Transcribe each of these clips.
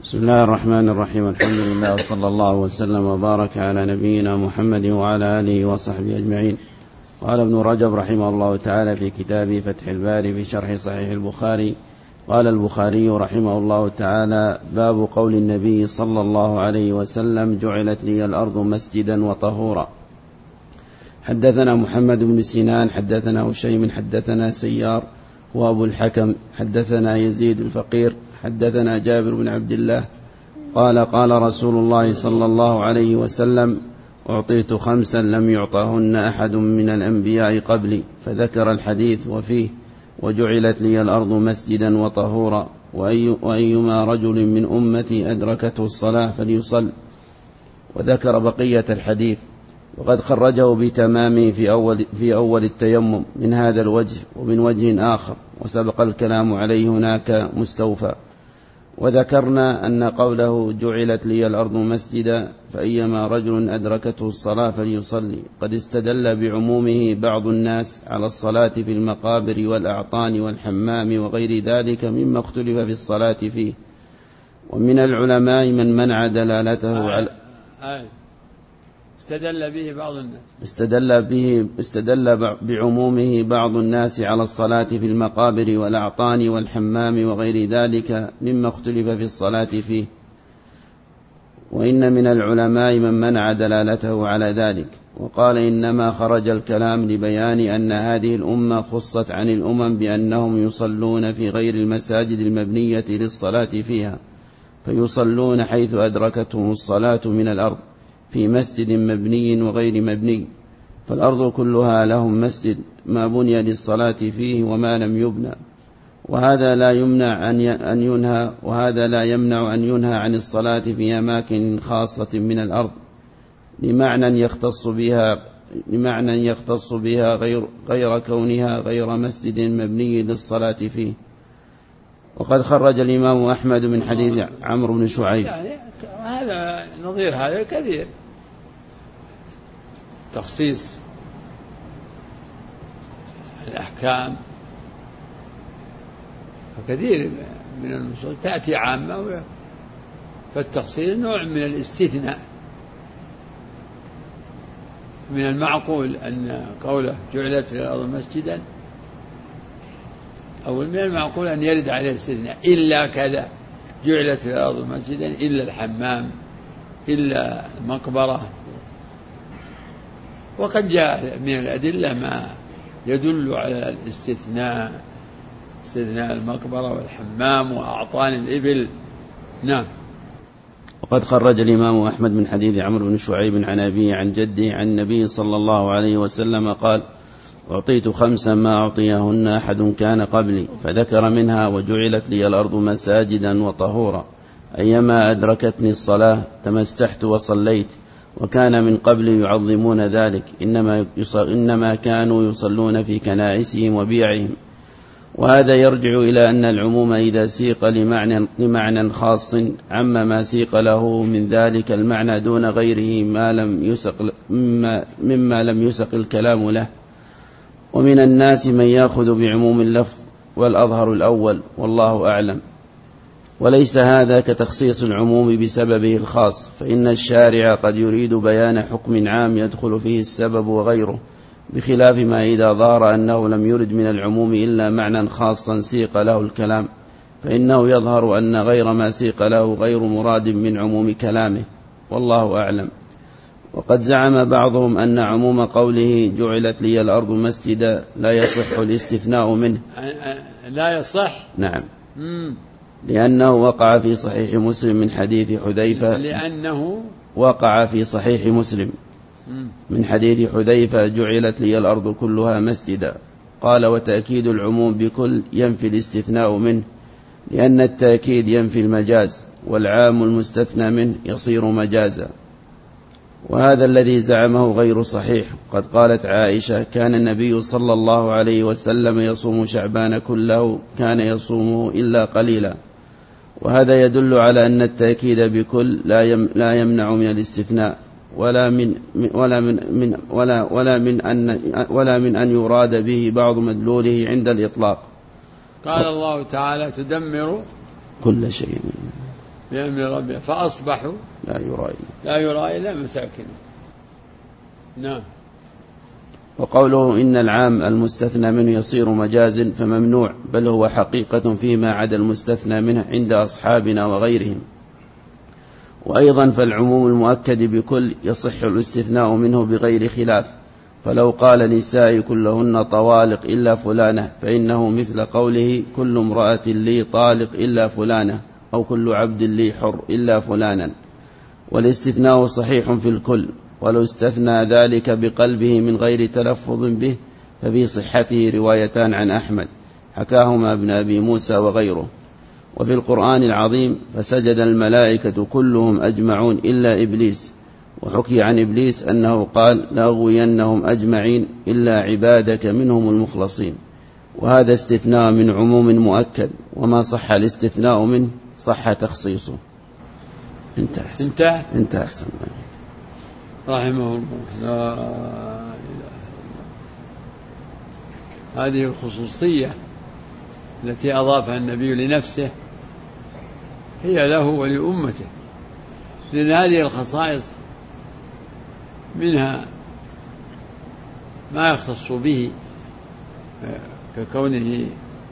بسم الله الرحمن الرحيم. الحمد لله وصلى الله وسلم وبارك على نبينا محمد وعلى آله وصحبه أجمعين. قال ابن رجب رحمه الله تعالى في كتابه فتح الباري في شرح صحيح البخاري: قال البخاري رحمه الله تعالى: باب قول النبي صلى الله عليه وسلم: جعلت لي الأرض مسجدا وطهورا. حدثنا محمد بن سنان حدثنا هشيم حدثنا سيار وأبو الحكم حدثنا يزيد الفقير حدثنا جابر بن عبد الله قال: قال رسول الله صلى الله عليه وسلم: أعطيت 5 لم يعطهن أحد من الأنبياء قبلي، فذكر الحديث وفيه: وجعلت لي الأرض مسجدا وطهورا، وأيما رجل من أمتي أدركته الصلاة فليصل، وذكر بقية الحديث. وقد خرجه بتمامه في أول التيمم من هذا الوجه ومن وجه آخر، وسبق الكلام عليه هناك مستوفى. وذكرنا أن قوله: جعلت لي الأرض مسجدا فأيما رجل أدركته الصلاة فليصلي، قد استدل بعمومه بعض الناس على الصلاة في المقابر والأعطان والحمام وغير ذلك مما اختلف في الصلاة فيه. ومن العلماء من منع دلالته على استدل بعمومه بعض الناس على الصلاة في المقابر والأعطان والحمام وغير ذلك مما اختلف في الصلاة فيه. وإن من العلماء من منع دلالته على ذلك، وقال: إنما خرج الكلام لبيان أن هذه الأمة خصت عن الأمم بأنهم يصلون في غير المساجد المبنية للصلاة فيها، فيصلون حيث أدركتهم الصلاة من الأرض في مسجد مبني وغير مبني، فالأرض كلها لهم مسجد ما بني للصلاة فيه وما لم يبنى. وهذا لا يمنع أن ينهى عن الصلاة في أماكن خاصة من الأرض لمعنى يختص بها غير كونها غير مسجد مبني للصلاة فيه. وقد خرج الإمام أحمد من حديث عمرو بن شعيب. يعني هذا نظير هذا كثير تخصيص الأحكام، وكثير من النصوص تأتي عامة، فالتخصيص نوع من الاستثناء. من المعقول أن قوله جعلت الأرض مسجدا، أو من المعقول أن يرد عليه الاستثناء: إلا كذا، جعلت الأرض مسجدا إلا الحمام إلا المقبرة. وقد جاء من الأدلة ما يدل على الاستثناء، استثناء المقبرة والحمام وأعطان الإبل. نعم. وقد خرج الإمام أحمد من حديث عمرو بن شعيب عن أبيه عن جده عن النبي صلى الله عليه وسلم قال: أعطيت 5 ما أعطيهن أحد كان قبلي، فذكر منها: وجعلت لي الأرض مساجدا وطهورا، أيما أدركتني الصلاة تمسحت وصليت. وكان من قبل يعظمون ذلك، إنما كانوا يصلون في كنائسهم وبيعهم. وهذا يرجع إلى أن العموم إذا سيق لمعنى خاص عم ما سيق له من ذلك المعنى دون غيره مما لم يسق الكلام له. ومن الناس من يأخذ بعموم اللفظ، والأظهر الأول والله أعلم. وليس هذا كتخصيص العموم بسببه الخاص، فإن الشارع قد يريد بيان حكم عام يدخل فيه السبب وغيره، بخلاف ما إذا ظهر أنه لم يرد من العموم إلا معنى خاصا سيق له الكلام، فإنه يظهر أن غير ما سيق له غير مراد من عموم كلامه، والله أعلم. وقد زعم بعضهم أن عموم قوله جعلت لي الأرض مسجدا لا يصح الاستثناء منه. لا يصح؟ نعم. لأنه وقع في صحيح مسلم من حديث حذيفة، لأنه وقع في صحيح مسلم من حديث حذيفة: جعلت لي الأرض كلها مسجدا. قال: وتأكيد العموم بكل ينفي الاستثناء منه، لأن التأكيد ينفي المجاز، والعام المستثنى منه يصير مجازا. وهذا الذي زعمه غير صحيح. قد قالت عائشة: كان النبي صلى الله عليه وسلم يصوم شعبان كله، كان يصومه إلا قليلا. وهذا يدل على أن التأكيد بكل لا يمنع من الاستثناء، ولا من أن يراد به بعض مدلوله عند الإطلاق. قال الله تعالى: تدمر كل شيء. بأمر ربهم فأصبحوا لا يرى إلا مساكنهم. نعم. وقوله إن العام المستثنى منه يصير مجاز فممنوع، بل هو حقيقة فيما عدا المستثنى منه عند أصحابنا وغيرهم. وأيضا فالعموم المؤكد بكل يصح الاستثناء منه بغير خلاف، فلو قال نساء كلهن طوالق إلا فلانة فإنه مثل قوله كل امرأة لي طالق إلا فلانة، أو كل عبد لي حر إلا فلانا. والاستثناء صحيح في الكل، ولو استثنى ذلك بقلبه من غير تلفظ به ففي صحته روايتان عن أحمد حكاهما ابن أبي موسى وغيره. وفي القرآن العظيم فسجد الملائكة كلهم أجمعون إلا إبليس، وحكي عن إبليس أنه قال لأغوينهم أجمعين إلا عبادك منهم المخلصين. وهذا استثناء من عموم مؤكد، وما صح الاستثناء منه صح تخصيصه. انتهى أحسن رحمه الله. لا إله إلا الله. هذه الخصوصية التي أضافها النبي لنفسه هي له ولأمته، لأن هذه الخصائص منها ما يختص به ككونه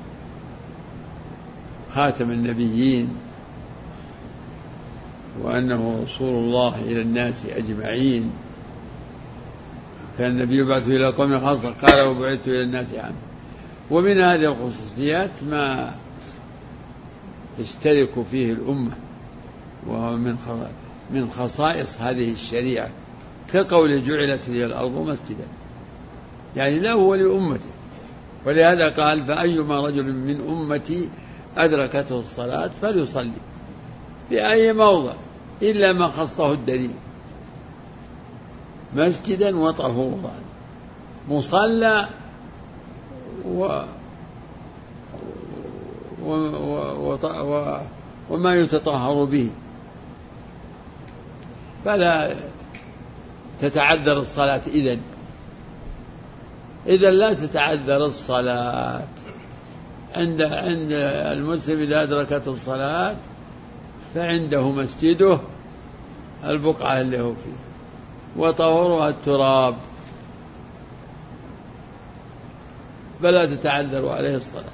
خاتم النبيين، وأنه رسول الله إلى الناس أجمعين. كان النبي يبعث إلى قوم خاصة، قال وبعثت إلى الناس عامة. ومن هذه الخصوصيات ما تشترك فيه الأمة، ومن خصائص هذه الشريعة كقول جعلت لي الأرض مسجدا، يعني له ولأمته. ولهذا قال فأيما رجل من أمتي أدركته الصلاة فليصلي بأي موضع إلا ما خصه الدليل، مسجدا وطهورا، مصلى وما يتطهر به، فلا تتعذر الصلاة. إذن لا تتعذر الصلاة عند المسلم إذا أدركت الصلاة فعنده مسجده البقعة اللي هو فيه، وطهورها التراب، فلا تتعذر عليه الصلاة.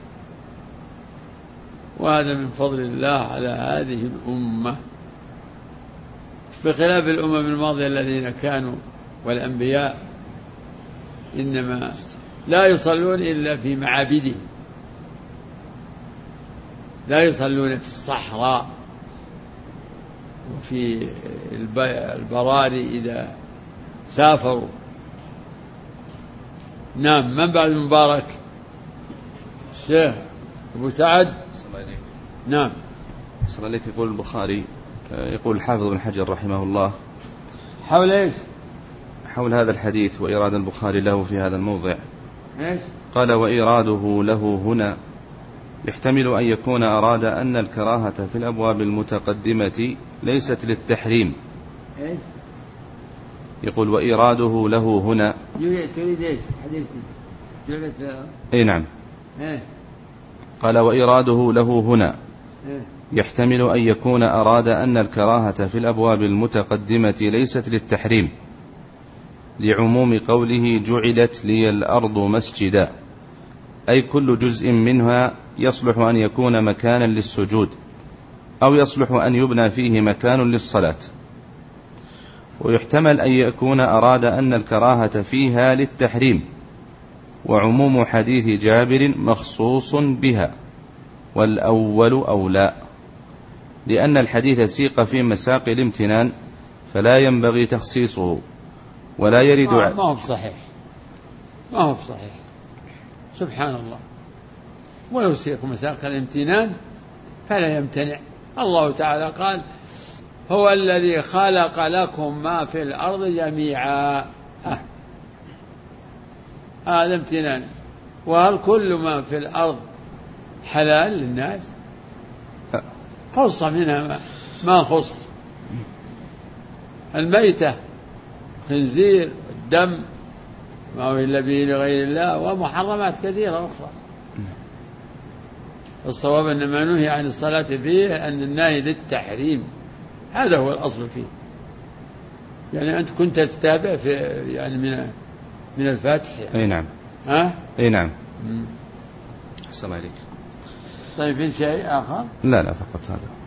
وهذا من فضل الله على هذه الأمة، بخلاف الأمم الماضية الذين كانوا والأنبياء إنما لا يصلون إلا في معابدهم، لا يصلون في الصحراء وفي البراري إذا سافروا. نعم. من بعد المبارك؟ الشيخ أبو سعد. نعم. صلى الله عليك. يقول البخاري، يقول الحافظ بن حجر رحمه الله حول إيش؟ حول هذا الحديث وإيراد البخاري له في هذا الموضع. إيش؟ قال وإيراده له هنا يحتمل أن يكون أراد أن الكراهة في الأبواب المتقدمة ليست للتحريم. إيش؟ يقول وإيراده له هنا. تريد إيش حديثي؟ أي نعم. إيه؟ قال وإيراده له هنا إيه؟ يحتمل أن يكون أراد أن الكراهة في الأبواب المتقدمة ليست للتحريم، لعموم قوله جعلت لي الأرض مسجدا، أي كل جزء منها يصلح أن يكون مكانا للسجود، أو يصلح أن يبنى فيه مكان للصلاة. ويحتمل أن يكون أراد أن الكراهة فيها للتحريم، وعموم حديث جابر مخصوص بها، والأول أولى، لأن الحديث سيق في مساق الامتنان فلا ينبغي تخصيصه، ولا يرد. ما هو بصحيح، ما هو بصحيح، سبحان الله. ويسيق مساق الامتنان فلا يمتنع. الله تعالى قال هو الذي خلق لكم ما في الأرض جميعا، هذا امتنان. وهل كل ما في الأرض حلال للناس؟ خص منها ما خص. الميتة، خنزير، الدم، ما هو إلا به لغير الله، ومحرمات كثيرة أخرى. الصواب أن ما نهي عن الصلاة فيه أن النهي للتحريم، هذا هو الأصل فيه. يعني أنت كنت تتابع في يعني من الفاتح يعني. أي نعم. أي نعم. أحسن عليك. طيب في شيء آخر؟ لا فقط هذا.